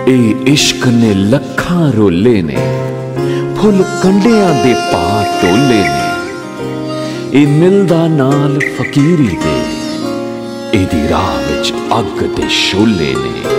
ए इश्क ने लखां रोले ने, फुल कंडियां दे पा तोले ने। ए मिलदा नाल फकीरी दे, एदी राह विच अग दे शोले ने।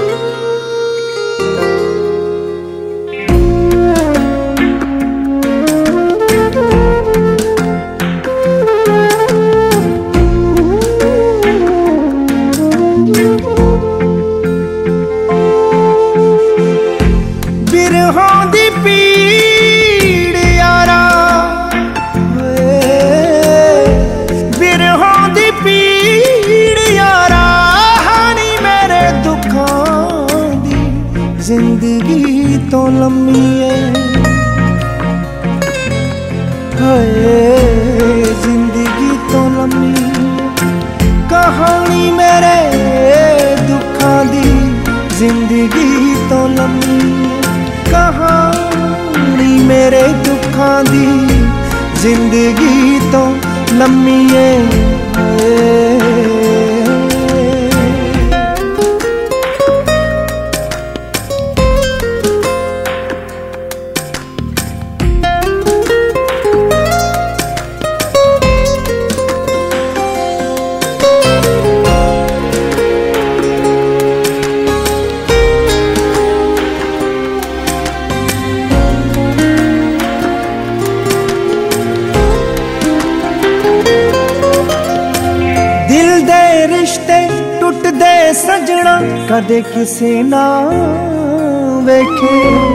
जिंदगी तो लम्मी है, जिंदगी तो लम्मी, कहानी मेरे दुखा दी। जिंदगी तो लम्मी, कहानी मेरे दुखा दी। जिंदगी तो लम्मी है। रिश्ते टुटदे सजना, कदे किसे ना वेखे।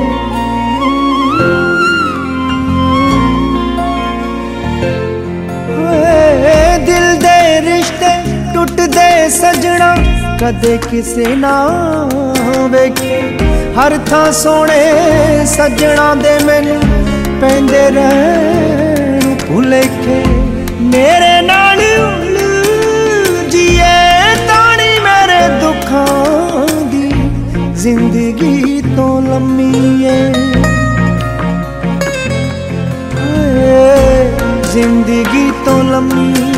दिल दे रिश्ते टुटदे सजना, कदे किसे ना वेखे। हर थां सोने सजना दे मैनू पैंदे रहन भुलेखे। मेरे नाल जिंदगी तो लम्मी है, जिंदगी तो लम्मी,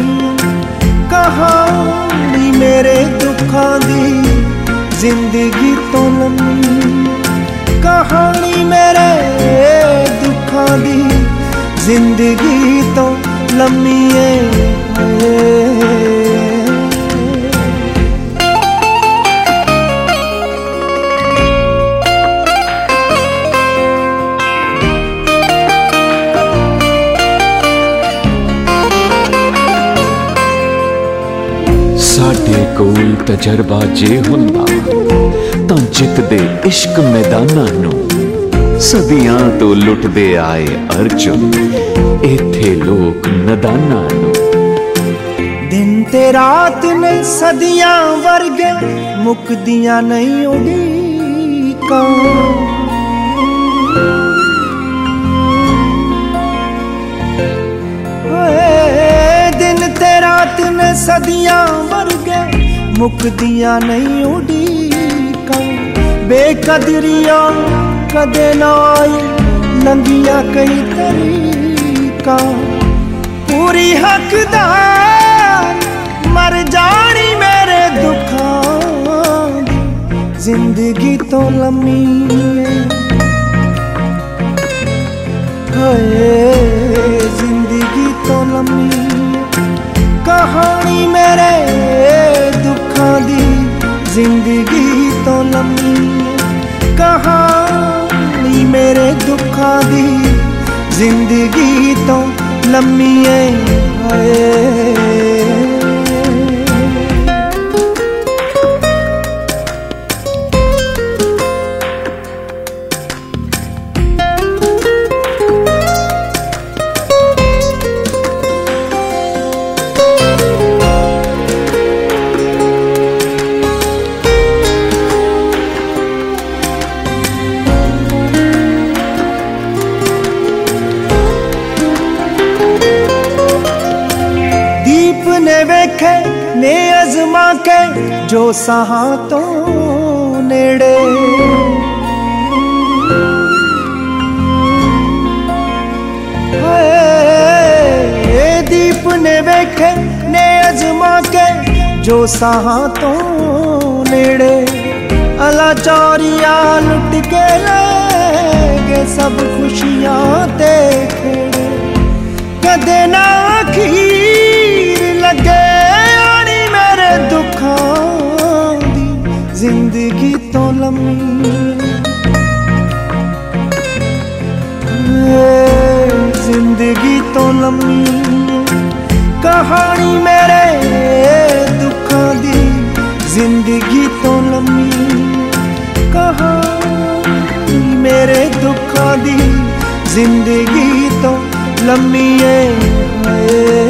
कहानी मेरे दुखा दी। जिंदगी तो लम्मी, कहानी मेरे दुखा दी। जिंदगी तो लम्मी है। साडे कोल तजर्बा जे हुंदा तां जितदे इश्क मैदानां नूं। सदियां तो लुटदे आए अर्जुन, इत्थे लोक नदानां नूं। दिन ते रात ने सदियां वर्गे, मुकदियां नहीं उड़ीकां। रात ने सदियां वर्गे, मुकदियां नहीं उड़ीकां। बेकदरियां कदे ना आई, लंघियां कई तरीका। पूरी हकदार मर जानी मेरे दुखां दी। जिंदगी तो लम्मी है, जिंदगी तो लम्मी, कहानी मेरे दुखा दी। जिंदगी तो लम्मी, कहानी मेरे दुखा दी। जिंदगी तो लम्मी है। वेखे ने अजमा के जो सहा तो नेड़े। दीप ने वेखे ने अजमा के जो सहा तो नेड़े। अला चौरिया लुट के लेगे सब खुशियां देखे कदे ना अखीर लगे आनी मेरे दुखां दी जिंदगी तो लम्मी जिंदगी तो लम्मी कहानी मेरे दुखां दी जिंदगी तो लम्मी कहानी मेरे दुखां दी जिंदगी तो लम्मी है।